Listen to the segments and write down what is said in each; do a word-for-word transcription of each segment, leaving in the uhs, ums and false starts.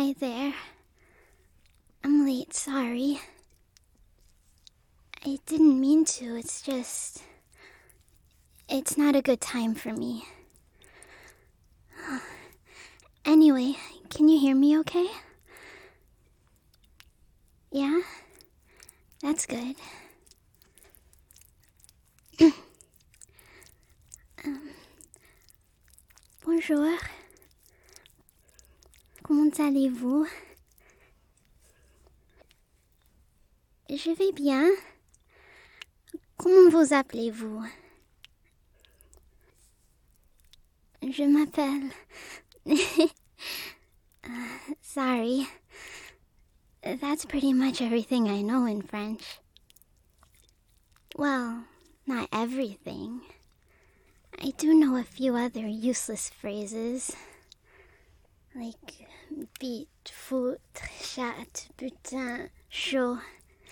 Hi there. I'm late, sorry. I didn't mean to, it's just... It's not a good time for me. Anyway, can you hear me okay? Yeah? That's good. um, bonjour. Comment allez-vous? Je vais bien. Comment vous appelez-vous? Je m'appelle... uh, sorry. That's pretty much everything I know in French. Well, not everything. I do know a few other useless phrases. Like beat, foot, chat, putain, chaud.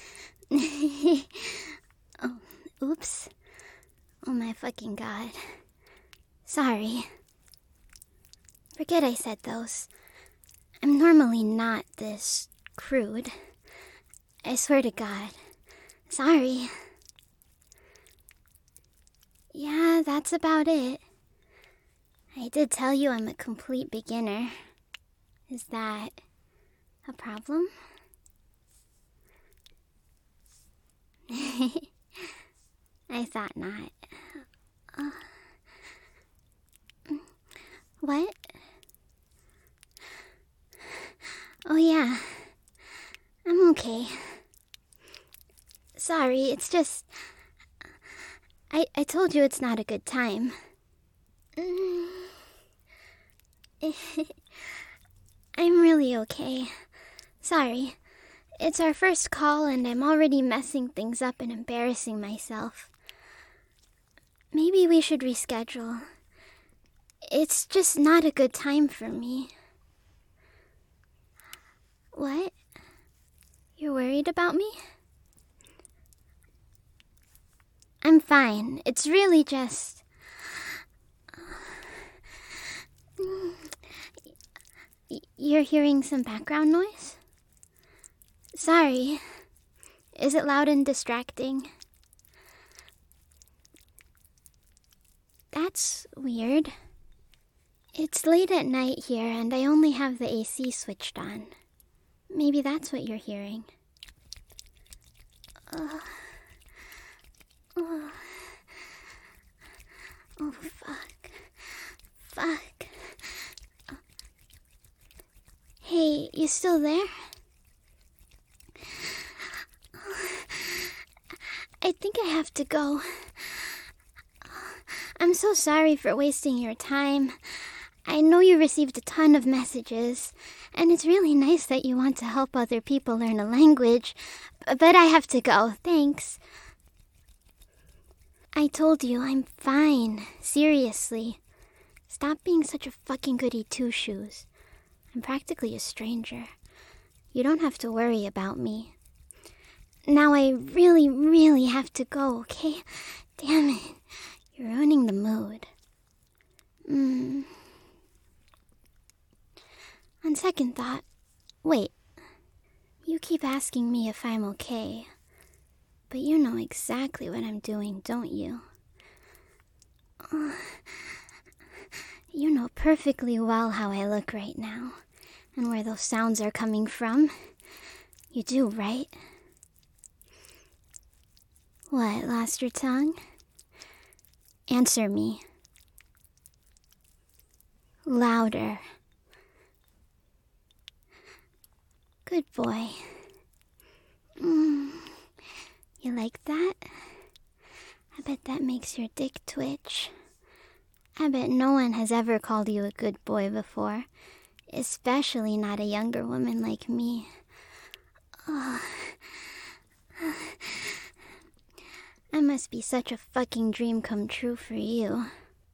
Oh, oops. Oh my fucking god. Sorry. Forget I said those. I'm normally not this crude. I swear to God. Sorry. Yeah, that's about it. I did tell you I'm a complete beginner. Is that a problem? I thought not. Uh, what? Oh yeah, I'm okay. Sorry, it's just... I, I told you it's not a good time. I'm really okay. Sorry. It's our first call and I'm already messing things up and embarrassing myself. Maybe we should reschedule. It's just not a good time for me. What? You're worried about me? I'm fine. It's really just... You're hearing some background noise? Sorry. Is it loud and distracting? That's weird. It's late at night here and I only have the A C switched on. Maybe that's what you're hearing. Uh, oh. oh, fuck. Fuck. Uh, hey, you still there? I think I have to go. I'm so sorry for wasting your time. I know you received a ton of messages, and it's really nice that you want to help other people learn a language, but I have to go. Thanks. I told you, I'm fine. Seriously. Stop being such a fucking goody two-shoes. I'm practically a stranger. You don't have to worry about me. Now I really, really have to go, okay? Damn it. You're ruining the mood. Hmm. On second thought, wait. You keep asking me if I'm okay. But you know exactly what I'm doing, don't you? Uh, you know perfectly well how I look right now. And where those sounds are coming from. You do, right? What, lost your tongue? Answer me. Louder. Good boy. Mm. You like that? I bet that makes your dick twitch. I bet no one has ever called you a good boy before. Especially not a younger woman like me. Oh. I must be such a fucking dream come true for you.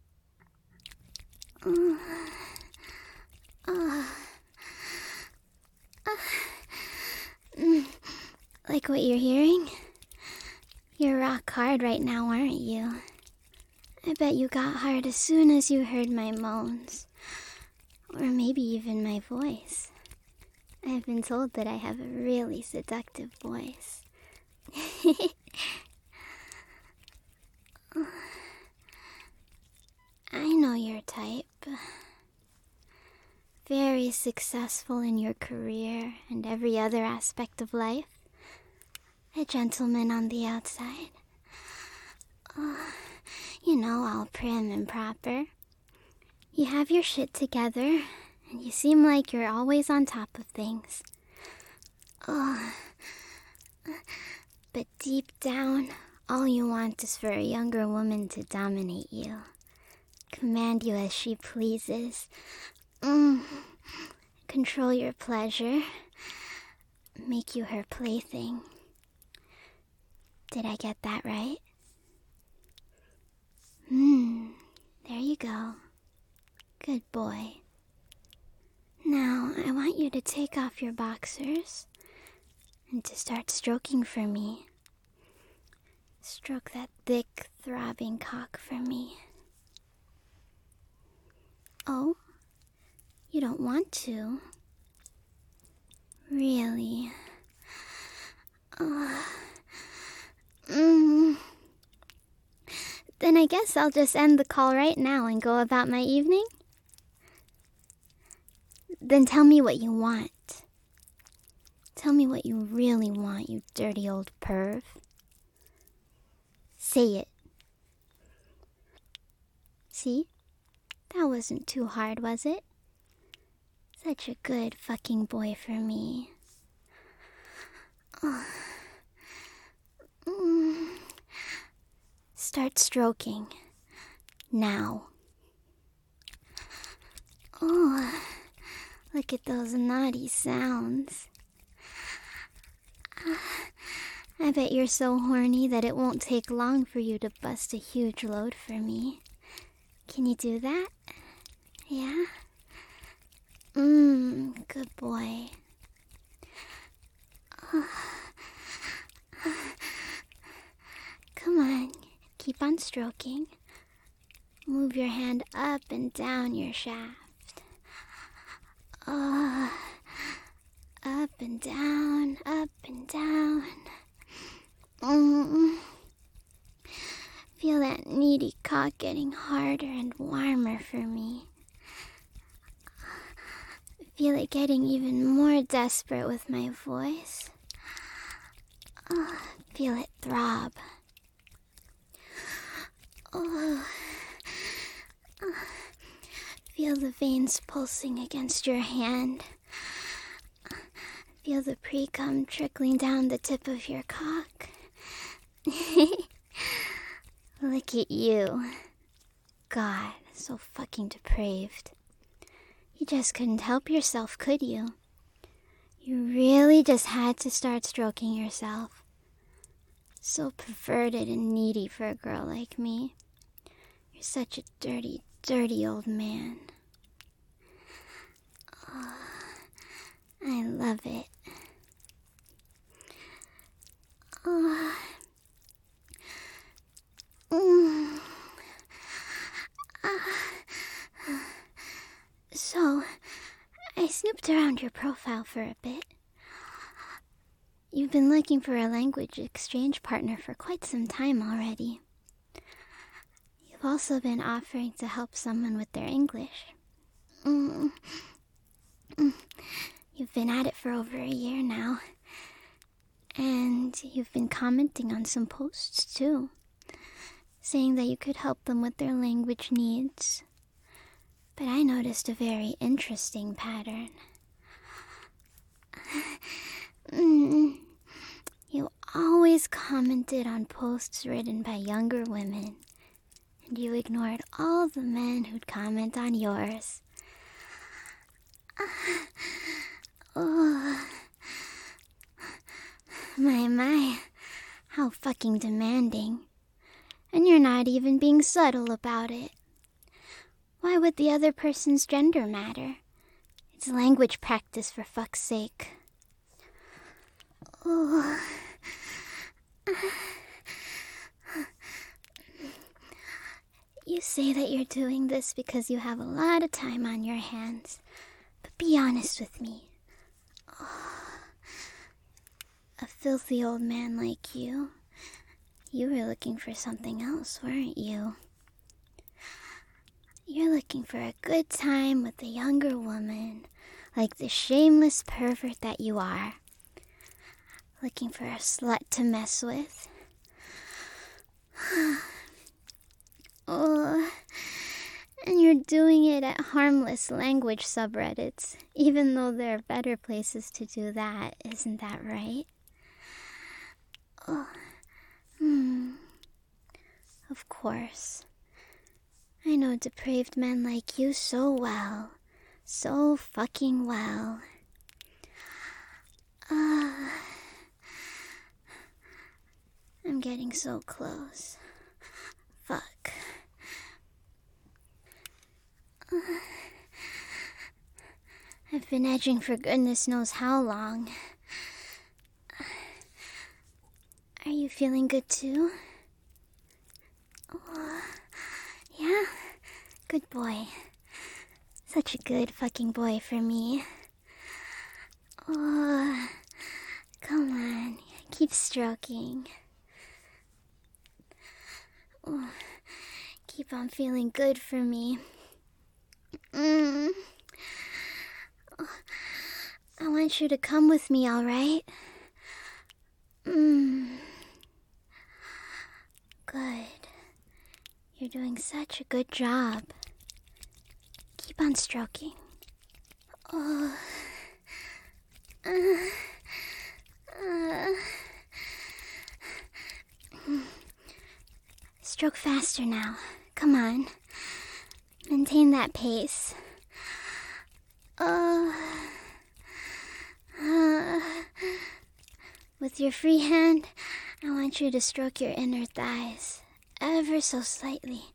Oh. Oh. Oh. Like what you're hearing? You're rock hard right now, aren't you? I bet you got hard as soon as you heard my moans. Or maybe even my voice. I've been told that I have a really seductive voice. I know your type. Very successful in your career and every other aspect of life. A gentleman on the outside. Uh, you know, all prim and proper. You have your shit together, and you seem like you're always on top of things. Oh. But deep down, all you want is for a younger woman to dominate you. Command you as she pleases. Mm. Control your pleasure. Make you her plaything. Did I get that right? Hmm, there you go. Good boy. Now, I want you to take off your boxers and to start stroking for me. Stroke that thick, throbbing cock for me. Oh? You don't want to? Really? Uh, mm. Then I guess I'll just end the call right now and go about my evening? Then tell me what you want. Tell me what you really want, you dirty old perv. Say it. See? That wasn't too hard, was it? Such a good fucking boy for me. Oh. Mm. Start stroking. Now. Oh, look at those naughty sounds. I bet you're so horny that it won't take long for you to bust a huge load for me. Can you do that? Yeah? Mmm, good boy. Oh. Come on, keep on stroking. Move your hand up and down your shaft. Oh, up and down, up and down. Mm. Feel that needy cock getting harder and warmer for me. Feel it getting even more desperate with my voice. Oh, feel it throb. Oh. Oh. Feel the veins pulsing against your hand. Feel the pre-cum trickling down the tip of your cock. Look at you. God, so fucking depraved. You just couldn't help yourself, could you? You really just had to start stroking yourself. So perverted and needy for a girl like me. You're such a dirty, dirty old man. Oh, I love it. Oh. Mm. Ah. So, I snooped around your profile for a bit. You've been looking for a language exchange partner for quite some time already. You've also been offering to help someone with their English. Mm. Mm. You've been at it for over a year now. And you've been commenting on some posts too, saying that you could help them with their language needs. But I noticed a very interesting pattern. Mm. You always commented on posts written by younger women, and you ignored all the men who'd comment on yours. Oh. My, my, how fucking demanding. And you're not even being subtle about it. Why would the other person's gender matter? It's language practice, for fuck's sake. Oh. You say that you're doing this because you have a lot of time on your hands. But be honest with me. A filthy old man like you. You were looking for something else, weren't you? You're looking for a good time with a younger woman, like the shameless pervert that you are. Looking for a slut to mess with. Oh, and you're doing it at harmless language subreddits, even though there are better places to do that, isn't that right? Oh, hmm. Of course. I know depraved men like you so well. So fucking well. Ah. Uh, I'm getting so close. Fuck. Uh, I've been edging for goodness knows how long. Are you feeling good too? Oh, yeah? Good boy. Such a good fucking boy for me. Oh, come on. Keep stroking. Oh, keep on feeling good for me. Mm. Oh, I want you to come with me, alright? Mm. Good. You're doing such a good job. Keep on stroking. Oh. Uh. Uh. Stroke faster now. Come on. Maintain that pace. Oh. Uh. With your free hand, I want you to stroke your inner thighs, ever so slightly,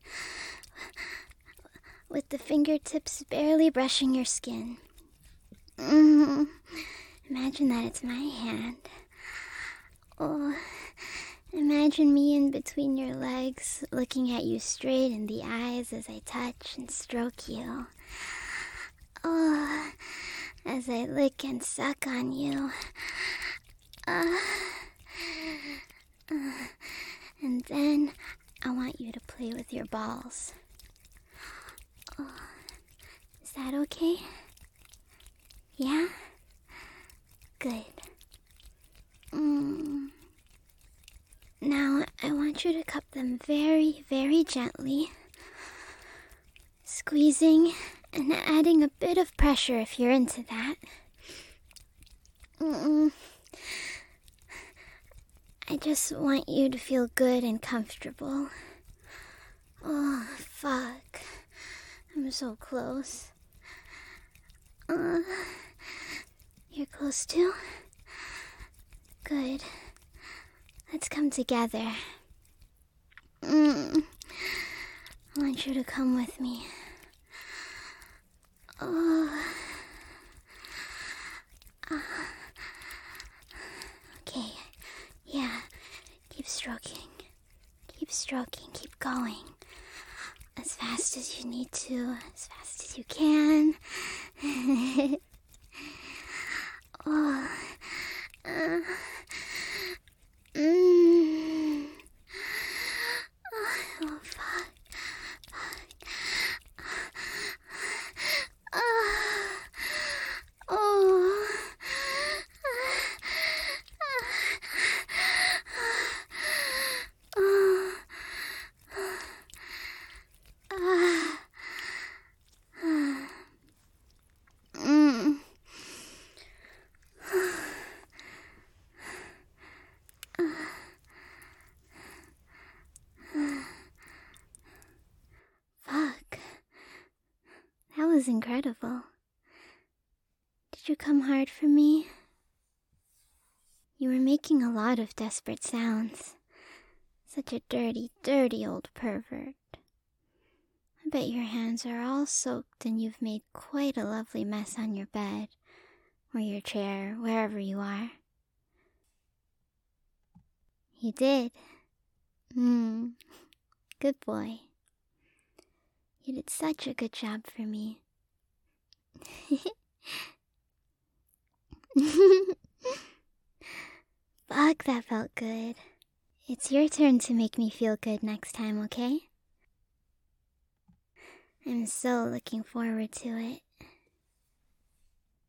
with the fingertips barely brushing your skin. Mm. Imagine that it's my hand. Oh, imagine me in between your legs, looking at you straight in the eyes as I touch and stroke you. Oh, as I lick and suck on you. Uh, uh, and then I want you to play with your balls. Oh, is that okay? Yeah? Good. Mm. Now I want you to cup them very, very gently, squeezing and adding a bit of pressure if you're into that. Mm-mm. I just want you to feel good and comfortable. Oh, fuck. I'm so close. Uh, you're close too? Good. Let's come together. Mm. I want you to come with me. Oh. Uh. Okay. Yeah. Keep stroking. Keep stroking. Keep going. As fast as you need to. As fast as you can. Oh. Uh. Mm. Oh, fuck. Fuck. Uh. Oh. That was incredible. Did you come hard for me? You were making a lot of desperate sounds. Such a dirty, dirty old pervert. I bet your hands are all soaked and you've made quite a lovely mess on your bed, or your chair, wherever you are. You did. Hmm. Good boy. You did such a good job for me. hug that felt good. It's your turn to make me feel good next time, okay? I'm so looking forward to it.